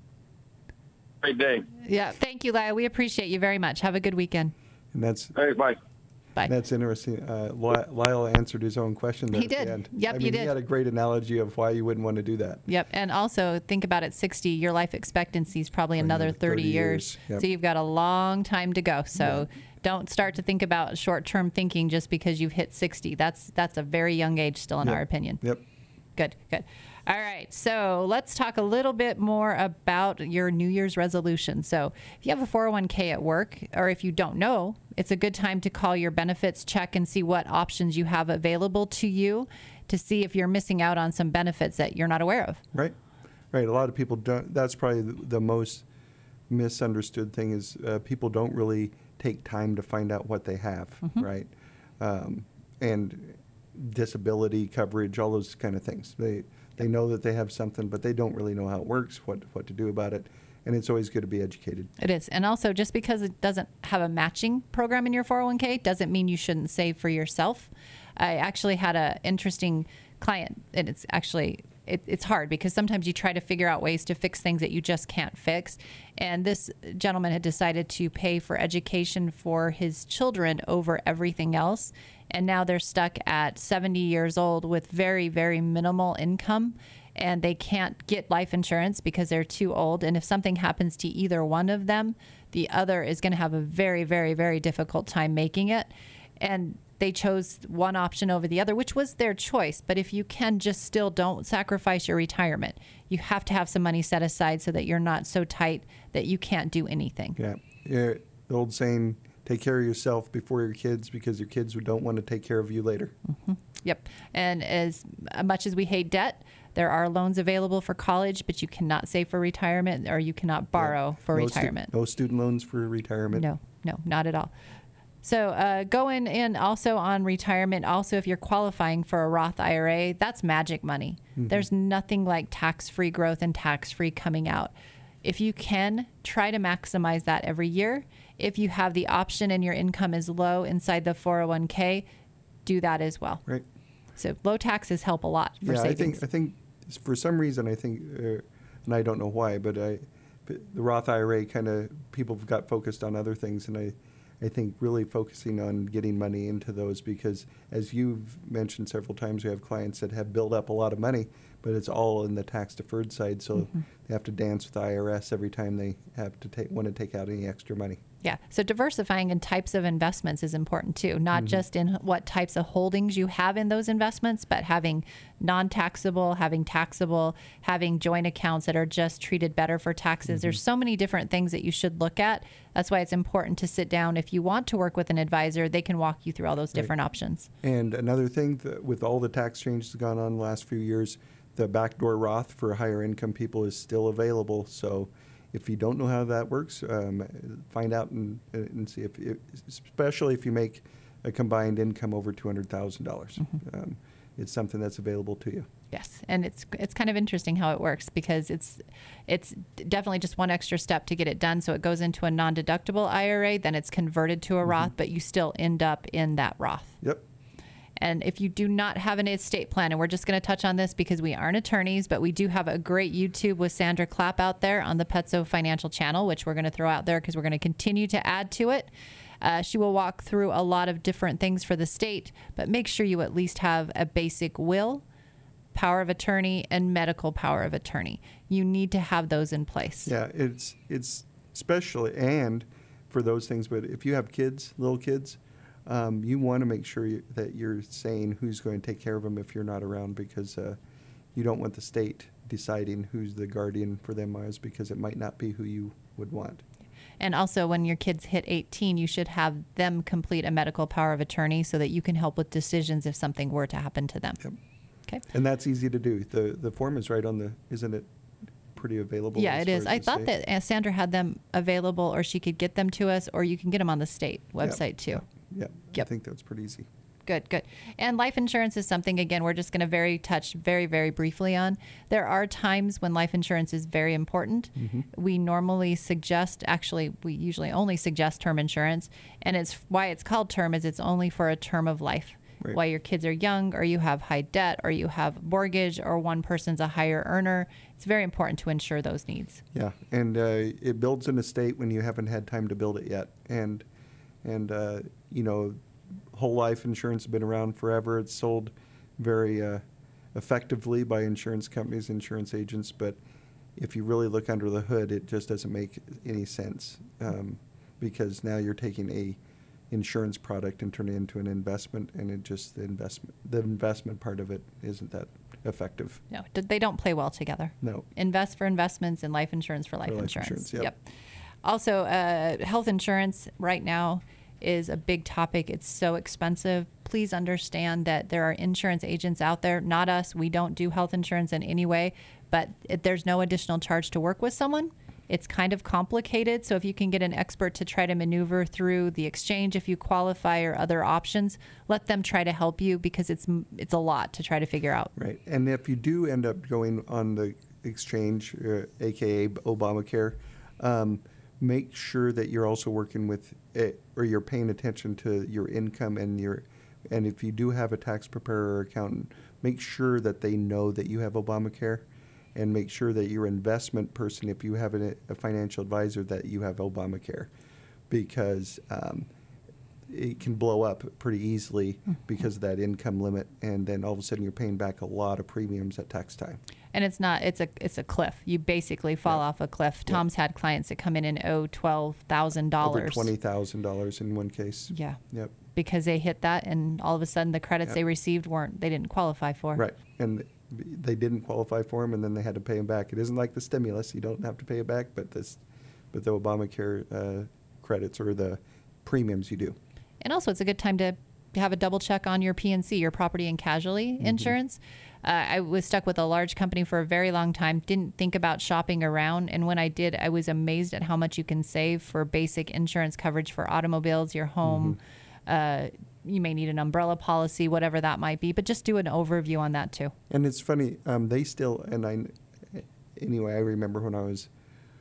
great day. Yeah. Thank you, Lyle. We appreciate you very much. Have a good weekend. And that's Hey, bye. Bye. that's interesting. Uh, Ly- Lyle answered his own question there He at the did. end. Yep, I you mean, did. He had a great analogy of why you wouldn't want to do that. Yep. And also think about it, sixty, your life expectancy is probably another another thirty, thirty years. years. Yep. So you've got a long time to go. So don't start to think about short-term thinking just because you've hit sixty. That's that's a very young age still, in Yep. our opinion. Yep. Good, good. All right, so let's talk a little bit more about your New Year's resolution. So if you have a four oh one k at work, or if you don't know, it's a good time to call your benefits check and see what options you have available to you to see if you're missing out on some benefits that you're not aware of. Right. Right. A lot of people don't. That's probably the, the most misunderstood thing is uh, people don't really take time to find out what they have. Mm-hmm. Right. Um, and disability coverage, all those kind of things. They they know that they have something, but they don't really know how it works, what what to do about it. And it's always good to be educated. It is. And also, just because it doesn't have a matching program in your four oh one k doesn't mean you shouldn't save for yourself. I actually had an interesting client, and it's actually, it, it's hard because sometimes you try to figure out ways to fix things that you just can't fix. And this gentleman had decided to pay for education for his children over everything else. And now they're stuck at seventy years old with very, very minimal income. And they can't get life insurance because they're too old. And if something happens to either one of them, the other is going to have a very, very, very difficult time making it. And they chose one option over the other, which was their choice. But if you can, just still don't sacrifice your retirement. You have to have some money set aside so that you're not so tight that you can't do anything. Yeah. Yeah. The old saying, take care of yourself before your kids because your kids don't want to take care of you later. Mm-hmm. Yep. And as much as we hate debt, there are loans available for college, but you cannot save for retirement or you cannot borrow Yeah. for no stu- retirement. no student loans for retirement. No, no, not at all. So uh, going in also on retirement, also if you're qualifying for a Roth I R A, that's magic money. Mm-hmm. There's nothing like tax-free growth and tax-free coming out. If you can, try to maximize that every year. If you have the option and your income is low inside the four oh one k, do that as well. Right. So low taxes help a lot for yeah, savings. I think I think for some reason, I think, uh, and I don't know why, but I, but the Roth I R A kind of, people have got focused on other things, and I, I think really focusing on getting money into those, because as you've mentioned several times, we have clients that have built up a lot of money, but it's all in the tax deferred side, so mm-hmm. they have to dance with the I R S every time they have to take want to take out any extra money. Yeah, so diversifying in types of investments is important too, not mm-hmm. just in what types of holdings you have in those investments, but having non-taxable, having taxable, having joint accounts that are just treated better for taxes. Mm-hmm. There's so many different things that you should look at. That's why it's important to sit down. If you want to work with an advisor, they can walk you through all those different right. options. And another thing, that with all the tax changes that have gone on the last few years, the backdoor Roth for higher income people is still available. So if you don't know how that works, um, find out and, and see if, it, especially if you make a combined income over two hundred thousand dollars. Mm-hmm. Um, it's something that's available to you. Yes, and it's it's kind of interesting how it works, because it's it's definitely just one extra step to get it done. So it goes into a non-deductible I R A, then it's converted to a mm-hmm. Roth, but you still end up in that Roth. Yep. And if you do not have an estate plan, and we're just going to touch on this because we aren't attorneys, but we do have a great YouTube with Sandra Clapp out there on the Petso Financial channel, which we're going to throw out there because we're going to continue to add to it. Uh, she will walk through a lot of different things for the state, but make sure you at least have a basic will, power of attorney, and medical power of attorney. You need to have those in place. Yeah, it's it's especially, and for those things, but if you have kids, little kids, Um, you want to make sure you, that you're saying who's going to take care of them if you're not around, because uh, you don't want the state deciding who's the guardian for them as, because it might not be who you would want. And also, when your kids hit eighteen, you should have them complete a medical power of attorney so that you can help with decisions if something were to happen to them. Yep. Okay. And that's easy to do. The the form is right on the, isn't it pretty available? Yeah, it is. I thought state? that uh, Sandra had them available, or she could get them to us, or you can get them on the state website yep. too. Yep. Yeah, yep. I think that's pretty easy. Good, good. And life insurance is something, again, we're just going to very touch very, very briefly on. There are times when life insurance is very important. Mm-hmm. We normally suggest, actually, we usually only suggest term insurance. And it's why it's called term is it's only for a term of life. Right. While your kids are young, or you have high debt, or you have mortgage, or one person's a higher earner, it's very important to ensure those needs. Yeah, and uh, it builds an estate when you haven't had time to build it yet. And, and uh, you know, whole life insurance has been around forever. It's sold very uh, effectively by insurance companies, insurance agents. But if you really look under the hood, it just doesn't make any sense, um, because now you're taking a insurance product and turn it into an investment, and it just the investment the investment part of it isn't that effective. No, they don't play well together. No. Invest for investments and life insurance for life, for life insurance. insurance. Yep. yep. Also, uh, health insurance right now is a big topic. It's so expensive. Please understand that there are insurance agents out there, not us. We don't do health insurance in any way, but it, there's no additional charge to work with someone. It's kind of complicated. So if you can get an expert to try to maneuver through the exchange, if you qualify, or other options, let them try to help you, because it's it's a lot to try to figure out. Right. And if you do end up going on the exchange, uh, A K A Obamacare, um, make sure that you're also working with it, or you're paying attention to your income and your, and if you do have a tax preparer or accountant, make sure that they know that you have Obamacare, and make sure that your investment person, if you have a, a financial advisor, that you have Obamacare, because um, it can blow up pretty easily mm-hmm. because of that income limit, and then all of a sudden you're paying back a lot of premiums at tax time. And it's not, it's a it's a cliff. You basically fall yeah. off a cliff. Yeah. Tom's had clients that come in and owe twelve thousand dollars. Over twenty thousand dollars in one case. Yeah. Yep. Because they hit that, and all of a sudden the credits yep. they received weren't, they didn't qualify for. Right. And they didn't qualify for them, and then they had to pay them back. It isn't like the stimulus. You don't have to pay it back, but this, but the Obamacare uh, credits, or the premiums, you do. And also, it's a good time to have a double check on your P and C, your property and casualty mm-hmm. insurance. Uh, I was stuck with a large company for a very long time, didn't think about shopping around. And when I did, I was amazed at how much you can save for basic insurance coverage for automobiles, your home. Mm-hmm. Uh, you may need an umbrella policy, whatever that might be, but just do an overview on that too. And it's funny, um, they still, and I, anyway, I remember when I was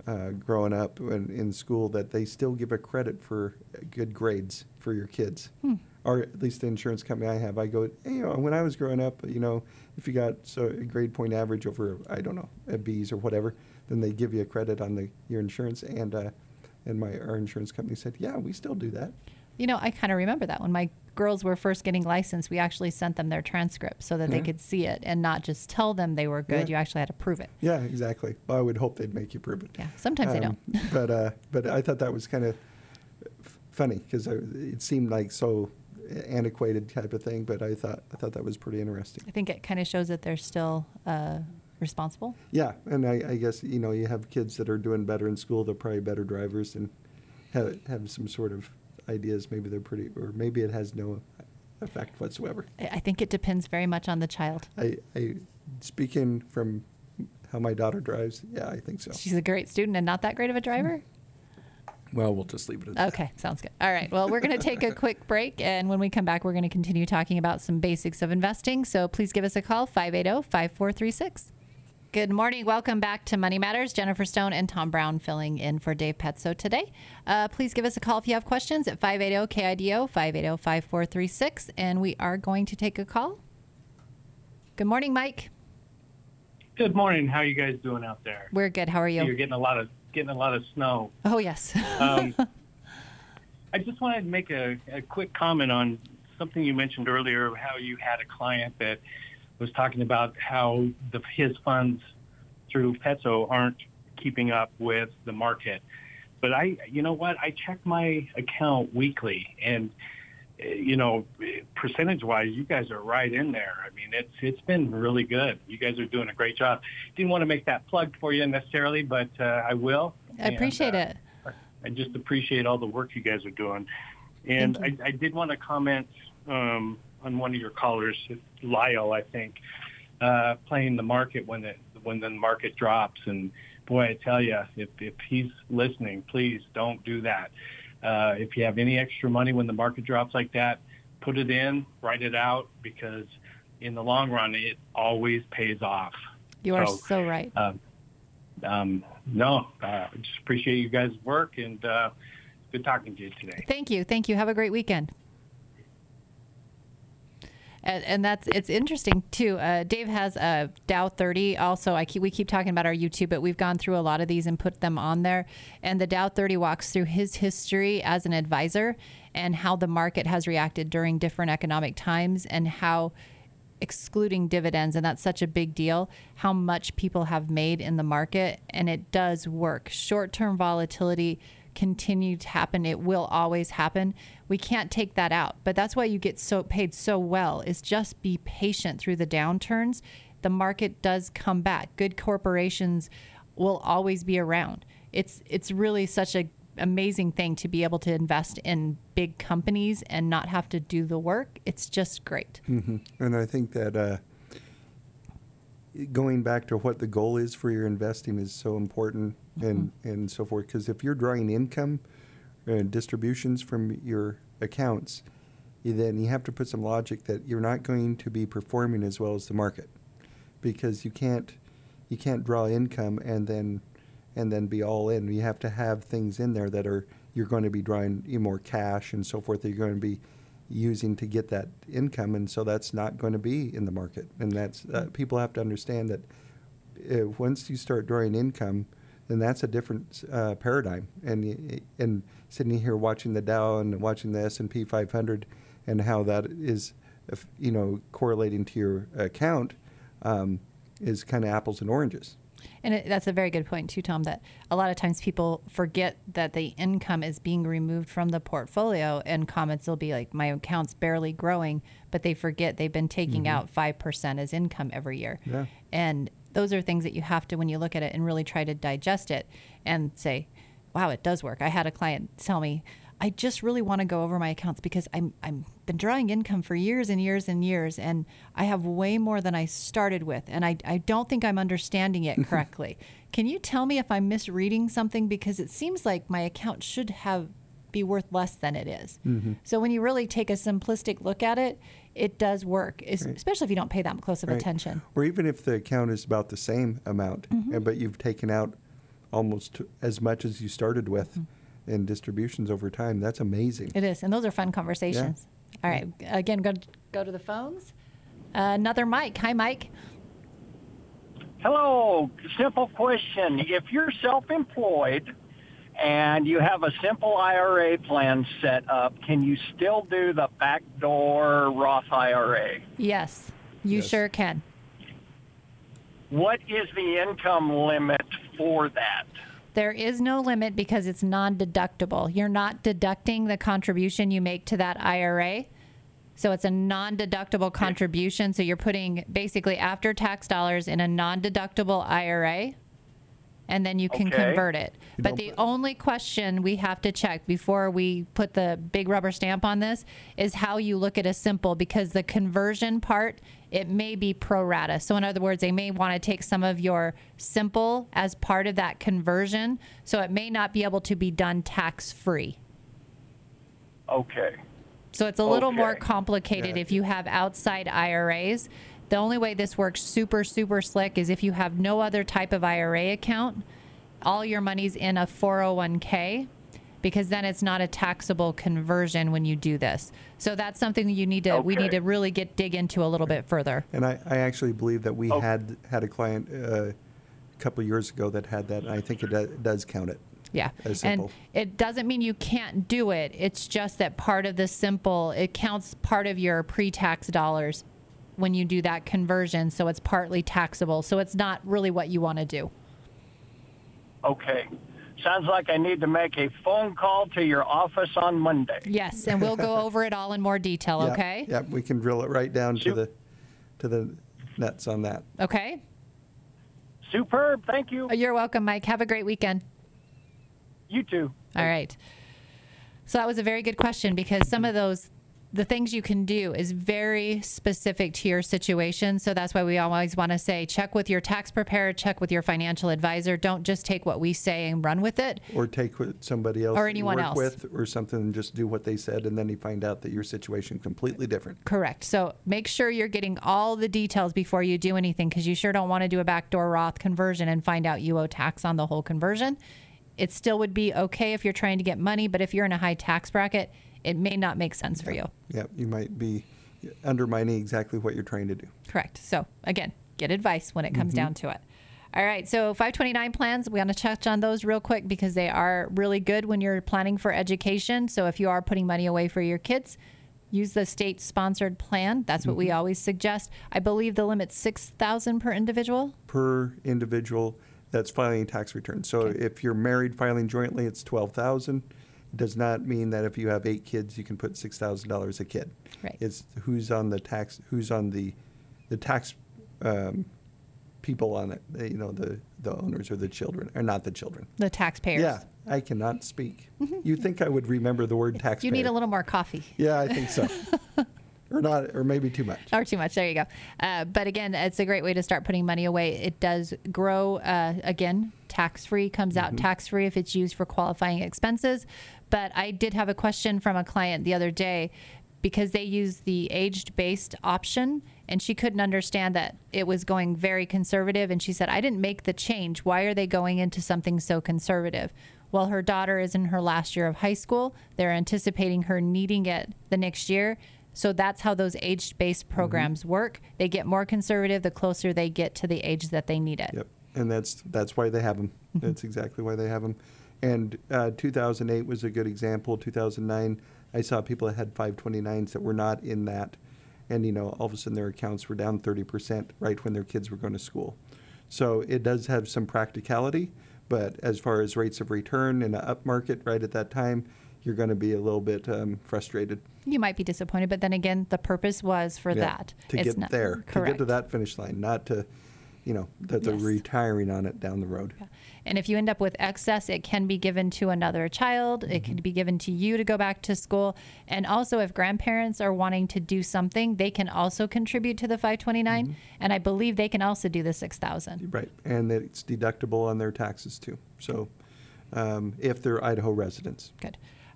uh, growing up in, in school that they still give a credit for good grades for your kids. Hmm. Or at least the insurance company I have, I go, hey, you know, when I was growing up, you know, if you got so a grade point average over, I don't know, a B's or whatever, then they give you a credit on the your insurance. And uh, and my our insurance company said, yeah, we still do that. You know, I kind of remember that when my girls were first getting licensed, we actually sent them their transcripts so that yeah. they could see it and not just tell them they were good. Yeah. You actually had to prove it. Yeah, exactly. Well, I would hope they'd make you prove it. Yeah, sometimes um, they don't. but uh, but I thought that was kind of f- funny because it seemed like so antiquated type of thing. But I thought I thought that was pretty interesting. I think it kind of shows that they're still uh, responsible. Yeah, and I, I guess you know you have kids that are doing better in school. They're probably better drivers and have have some sort of ideas. Maybe they're pretty, or maybe it has no effect whatsoever. I think it depends very much on the child. I, I speaking from how my daughter drives, yeah, I think so. She's a great student and not that great of a driver? Well, we'll just leave it at that. Okay, sounds good. All right, well, we're going to take a quick break, and when we come back, we're going to continue talking about some basics of investing. So please give us a call, five eight zero, five four three six. Good morning. Welcome back to Money Matters. Jennifer Stone and Tom Brown filling in for Dave Petzo today. Uh, please give us a call if you have questions at five eight zero K I D O, five eight zero, five four three six. And we are going to take a call. Good morning, Mike. Good morning. How are you guys doing out there? We're good. How are you? You're getting a lot of getting a lot of snow. Oh, yes. um, I just wanted to make a, a quick comment on something you mentioned earlier, how you had a client that was talking about how the, his funds through Petzo aren't keeping up with the market. But I, you know what, I check my account weekly, and, you know, percentage-wise, you guys are right in there. I mean, it's it's been really good. You guys are doing a great job. Didn't want to make that plug for you necessarily, but uh, I will. I appreciate and, uh, it. I just appreciate all the work you guys are doing. And I, I did want to comment um, on one of your callers, Lyle, I think, uh, playing the market when the when the market drops. And boy, I tell you, if if he's listening, please don't do that. Uh, if you have any extra money when the market drops like that, put it in, write it out, because in the long run, it always pays off. You are so, so right. Uh, um, no, uh, I just appreciate you guys' work, and uh, good talking to you today. Thank you. Thank you. Have a great weekend. And, and that's it's interesting too. Uh, Dave has a Dow thirty. Also, I keep, we keep talking about our YouTube, but we've gone through a lot of these and put them on there. And the Dow thirty walks through his history as an advisor and how the market has reacted during different economic times, and how, excluding dividends, and that's such a big deal, how much people have made in the market. And it does work. Short-term volatility continue to happen. It will always happen. We can't take that out, but that's why you get so paid so well, is just be patient through the downturns. The market does come back. Good corporations will always be around. It's it's really such a amazing thing to be able to invest in big companies and not have to do the work. It's just great. Mm-hmm. And I think that uh, going back to what the goal is for your investing is so important, and, mm-hmm. and so forth. Because if you're drawing income and distributions from your accounts, then you have to put some logic that you're not going to be performing as well as the market, because you can't you can't draw income and then and then be all in. You have to have things in there that are you're going to be drawing more cash and so forth that you're going to be using to get that income, and so that's not going to be in the market. And that's uh, people have to understand that uh, once you start drawing income, then that's a different uh, paradigm. And and sitting here watching the Dow and watching the S and P five hundred and how that is, you know, correlating to your account um, is kind of apples and oranges. And it, that's a very good point too, Tom, that a lot of times people forget that the income is being removed from the portfolio, and comments will be like, my account's barely growing, but they forget they've been taking mm-hmm. out five percent as income every year. Yeah. And those are things that you have to, when you look at it and really try to digest it and say, wow, it does work. I had a client tell me, I just really want to go over my accounts because I'm I'm been drawing income for years and years and years, and I have way more than I started with, and I, I don't think I'm understanding it correctly. Can you tell me if I'm misreading something? Because it seems like my account should have be worth less than it is. Mm-hmm. So when you really take a simplistic look at it, it does work, right. Especially if you don't pay that close of right. attention. Or even if the account is about the same amount, mm-hmm. but you've taken out almost as much as you started with Mm-hmm. in distributions over time. That's amazing. It is, and those are fun conversations. All right, again, go go to the phones. Uh, another Mike. Hi, Mike. Hello. Simple question. If you're self-employed and you have a simple I R A plan set up, can you still do the backdoor Roth I R A? Yes, you Yes. sure can. What is the income limit for that? There is no limit because it's non-deductible. You're not deducting the contribution you make to that I R A. So it's a non-deductible contribution. So you're putting basically after-tax dollars in a non-deductible I R A, and then you can Okay. convert it. You But don't the put- only question we have to check before we put the big rubber stamp on this is how you look at a simple, because the conversion part, it may be pro rata. So in other words, they may want to take some of your simple as part of that conversion. So it may not be able to be done tax-free. Okay. So it's a little more Okay. complicated Yeah. if you have outside I R As. The only way this works super, super slick is if you have no other type of I R A account, all your money's in a four oh one k, because then it's not a taxable conversion when you do this. So that's something that you need to, we Okay. need to really get dig into a little bit further. And I, I actually believe that we Oh. had had a client uh, a couple of years ago that had that, and I think it do, does count it. Yeah. As And simple. it doesn't mean you can't do it. It's just that part of the simple, it counts part of your pre-tax dollars when you do that conversion. So it's partly taxable. So it's not really what you want to do. Okay. Sounds like I need to make a phone call to your office on Monday. Yes. And we'll go over it all in more detail. Yeah, Okay. Yeah, we can drill it right down to Sup- the to the nuts on that. Okay. Superb. Thank you. You're welcome, Mike. Have a great weekend. You too. All right. So that was a very good question, because some of those, the things you can do is very specific to your situation. So that's why we always want to say, check with your tax preparer, check with your financial advisor. Don't just take what we say and run with it. Or take what somebody else Or that you anyone work else. with or something and just do what they said, and then you find out that your situation completely different. Correct. So make sure you're getting all the details before you do anything, because you sure don't want to do a backdoor Roth conversion and find out you owe tax on the whole conversion. It still would be okay if you're trying to get money, but if you're in a high tax bracket, it may not make sense for you. Yeah, you might be undermining exactly what you're trying to do. Correct. So again, get advice when it comes down to it. All right. So five twenty-nine plans, we want to touch on those real quick because they are really good when you're planning for education. So if you are putting money away for your kids, use the state sponsored plan. That's what we always suggest. I believe the limit's six thousand per individual. Per individual that's filing a tax return. So Okay. if you're married filing jointly, it's twelve thousand. It does not mean that if you have eight kids, you can put six thousand dollars a kid. Right. It's who's on the tax, who's on the, the tax um, people on it. You know, the the owners or the children, or not the children. The taxpayers. Yeah, I cannot speak. You think I would remember the word taxpayer? You need a little more coffee. Yeah, I think so. Or not, or maybe too much. Or too much. There you go. Uh, but again, it's a great way to start putting money away. It does grow, uh, again, tax-free, comes out tax-free if it's used for qualifying expenses. But I did have a question from a client the other day because they used the age-based option, and she couldn't understand that it was going very conservative. And she said, I didn't make the change. Why are they going into something so conservative? Well, her daughter is in her last year of high school. They're anticipating her needing it the next year. So that's how those age-based programs work. They get more conservative the closer they get to the age that they need it. Yep, and that's that's why they have them. That's exactly why they have them. And uh, two thousand eight was a good example. two thousand nine, I saw people that had five twenty-nines that were not in that, and you know, all of a sudden their accounts were down thirty percent right when their kids were going to school. So it does have some practicality, but as far as rates of return in an up market right at that time, you're going to be a little bit um, frustrated. You might be disappointed, but then again, the purpose was for Yeah, that. to It's get not- there, Correct. to get to that finish line, not to, you know, that they're Yes. retiring on it down the road. And if you end up with excess, it can be given to another child. It can be given to you to go back to school. And also, if grandparents are wanting to do something, they can also contribute to the five twenty-nine. And I believe they can also do the six thousand. Right, and that it's deductible on their taxes too. So, um, if they're Idaho residents. Good.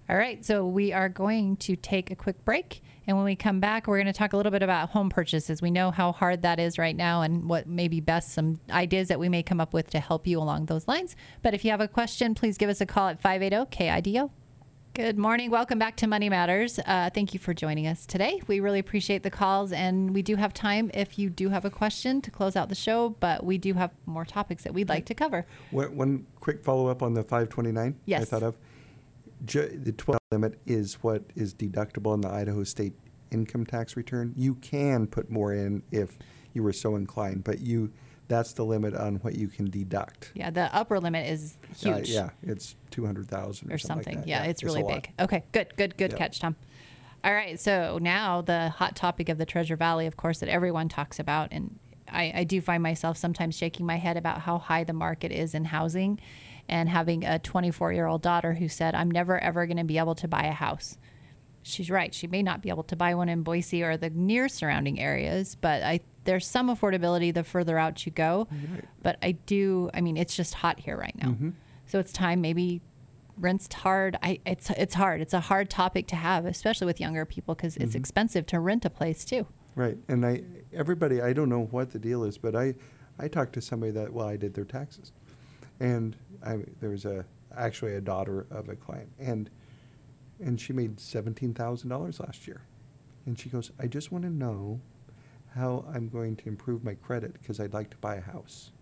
All right, so we are going to take a quick break. And when we come back, we're going to talk a little bit about home purchases. We know how hard that is right now and what may be best, some ideas that we may come up with to help you along those lines. But if you have a question, please give us a call at five eight zero K I D O. Good morning. Welcome back to Money Matters. Uh, thank you for joining us today. We really appreciate the calls, and we do have time if you do have a question to close out the show, but we do have more topics that we'd like to cover. One, one quick follow-up on the five twenty-nine Yes. I thought of. Ju- the twelve limit is what is deductible in the Idaho state income tax return. You can put more in if you were so inclined, but you that's the limit on what you can deduct. Yeah, the upper limit is huge. Uh, yeah, it's two hundred thousand or, or something. something. Like that. Yeah, it's really a lot. big. Okay, good, good, good Yep. catch, Tom. All right, so now the hot topic of the Treasure Valley, of course, that everyone talks about, and I, I do find myself sometimes shaking my head about how high the market is in housing, and having a twenty-four-year-old daughter who said, I'm never, ever going to be able to buy a house. She's right. She may not be able to buy one in Boise or the near surrounding areas, but I there's some affordability the further out you go. Right. But I do, I mean, it's just hot here right now. Mm-hmm. So it's time maybe rent's hard. I it's it's hard. It's a hard topic to have, especially with younger people, because it's Mm-hmm. expensive to rent a place too. Right, and I everybody I don't know what the deal is, but I I talked to somebody that well I did their taxes, and I there was a actually a daughter of a client, and and she made seventeen thousand dollars last year, and she goes, I just want to know how I'm going to improve my credit because I'd like to buy a house.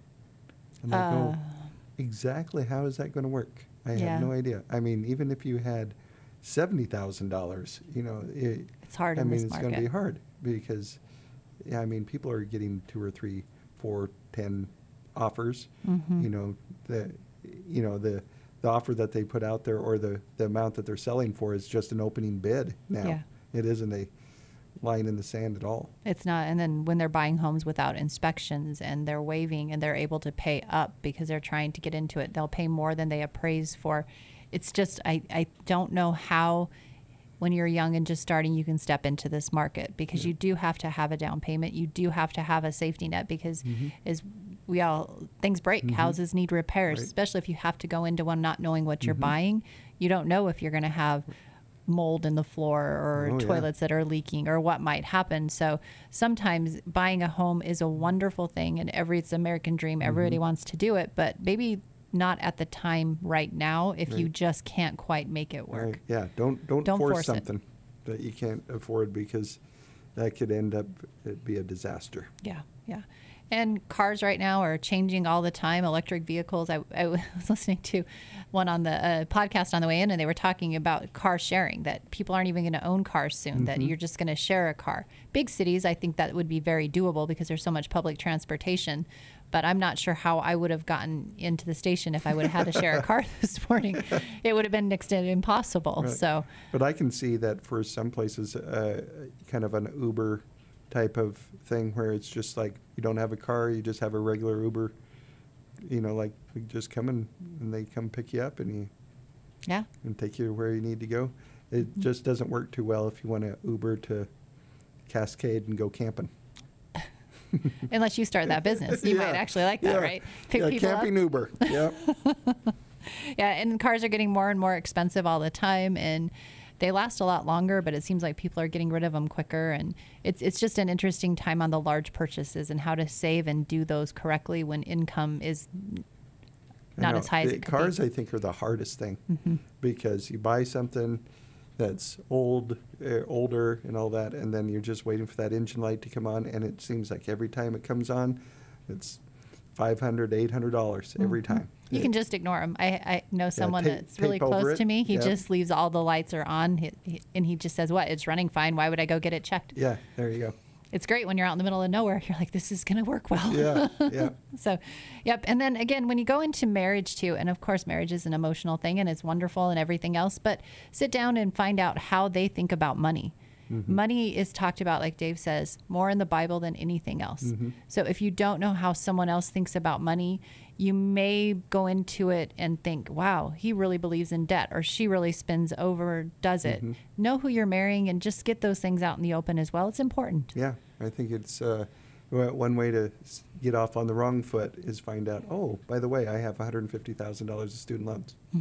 And I go, Uh. exactly how is that going to work? I Yeah. have no idea. I mean, even if you had seventy thousand dollars, you know, it, It's hard I in mean, this it's going to market. be hard because, yeah, I mean, people are getting two or three, four, ten offers. Mhm. You know, the, you know, the, the offer that they put out there or the, the amount that they're selling for is just an opening bid now. Yeah. It isn't a line in the sand at all. It's not. And then when they're buying homes without inspections and they're waiving and they're able to pay up because they're trying to get into it, they'll pay more than they appraise for. It's just, I, I don't know how, when you're young and just starting, you can step into this market because Yeah. you do have to have a down payment. You do have to have a safety net because Mm-hmm. as we all, things break, houses need repairs, Right. especially if you have to go into one not knowing what you're Mhm. buying. You don't know if you're going to have mold in the floor or Oh, yeah. toilets that are leaking or what might happen. So sometimes buying a home is a wonderful thing and every it's the American dream. Everybody Mm-hmm. wants to do it, but maybe not at the time right now if you Right. just can't quite make it work. Right. Yeah. Don't don't, Don't force, force it. something that you can't afford because that could end up it be a disaster. Yeah, yeah. And cars right now are changing all the time. Electric vehicles. I, I was listening to one on the uh, podcast on the way in, and they were talking about car sharing, that people aren't even going to own cars soon, that you're just going to share a car. Big cities, I think that would be very doable because there's so much public transportation. But I'm not sure how I would have gotten into the station if I would have had to share a car this morning. It would have been next to impossible. Right. So, But I can see that for some places, uh, kind of an Uber type of thing where it's just like you don't have a car, you just have a regular Uber. You know, like you just come in and they come pick you up and you yeah. and take you where you need to go. It just doesn't work too well if you want to Uber to Cascade and go camping. Unless you start that business. You Yeah. might actually like that, Yeah. right? Pick yeah, people up. camping Uber. Yep. Yeah, and cars are getting more and more expensive all the time, and they last a lot longer. But it seems like people are getting rid of them quicker, and it's it's just an interesting time on the large purchases and how to save and do those correctly when income is I not know. as high as The it could cars, be. I think, are the hardest thing Mm-hmm. because you buy something that's old, uh, older, and all that, and then you're just waiting for that engine light to come on, and it seems like every time it comes on, it's five hundred dollars, eight hundred dollars every time. You It- can just ignore them. I, I know someone tape- that's really tape over close it. to me. He Yep. just leaves all the lights are on, he, he- and he just says, "What? It's running fine. Why would I go get it checked?" Yeah, there you go. It's great when you're out in the middle of nowhere. You're like, "This is going to work well." Yeah, yeah. So, yep. And then again, when you go into marriage too, and of course, marriage is an emotional thing and it's wonderful and everything else, but sit down and find out how they think about money. Money is talked about, like Dave says, more in the Bible than anything else. So if you don't know how someone else thinks about money, you may go into it and think, wow, he really believes in debt or she really spends over, does it. Know who you're marrying and just get those things out in the open as well. It's important. Yeah, I think it's uh, w- one way to s- get off on the wrong foot is find out, oh, by the way, I have one hundred fifty thousand dollars of student loans.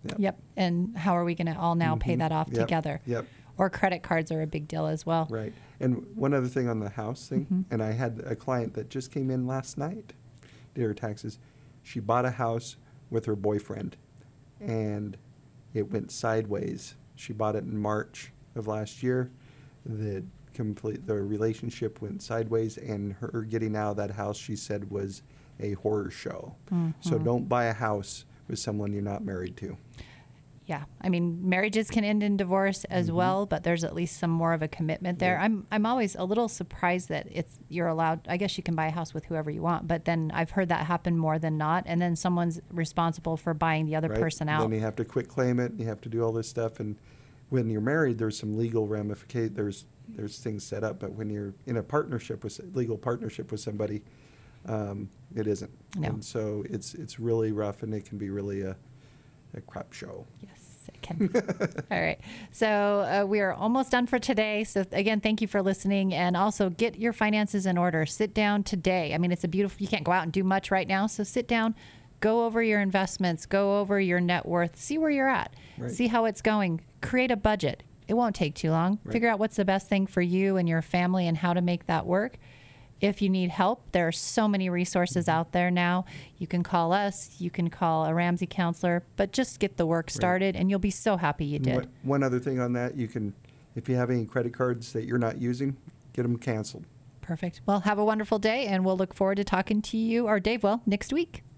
Yep. Yep. And how are we going to all now pay that off Yep. together? Yep. Or credit cards are a big deal as well. Right. And one other thing on the house thing, Mm-hmm. and I had a client that just came in last night, did her taxes. She bought a house with her boyfriend, and it went sideways. She bought it in March of last year. The complete the relationship went sideways, and her getting out of that house, she said, was a horror show. So don't buy a house with someone you're not married to. Yeah, I mean, marriages can end in divorce as Mm-hmm. well, but there's at least some more of a commitment there. Yeah. I'm I'm always a little surprised that it's you're allowed. I guess you can buy a house with whoever you want, but then I've heard that happen more than not, and then someone's responsible for buying the other Right? person out. Then you have to quit claim it. You have to do all this stuff, and when you're married, there's some legal ramifications. There's there's things set up, but when you're in a partnership with legal partnership with somebody, um, it isn't. No. And so it's it's really rough, and it can be really a a crap show. Yes, it can be. All right. So uh, we are almost done for today. So again, thank you for listening. And also get your finances in order. Sit down today. I mean, it's a beautiful, you can't go out and do much right now. So sit down, go over your investments, go over your net worth, see where you're at, Right. see how it's going, create a budget. It won't take too long. Right. Figure out what's the best thing for you and your family and how to make that work. If you need help, there are so many resources out there now. You can call us, you can call a Ramsey counselor, but just get the work started and you'll be so happy you And did. One, one other thing on that, you can, if you have any credit cards that you're not using, get them canceled. Perfect. Well, have a wonderful day and we'll look forward to talking to you, or Dave will, next week.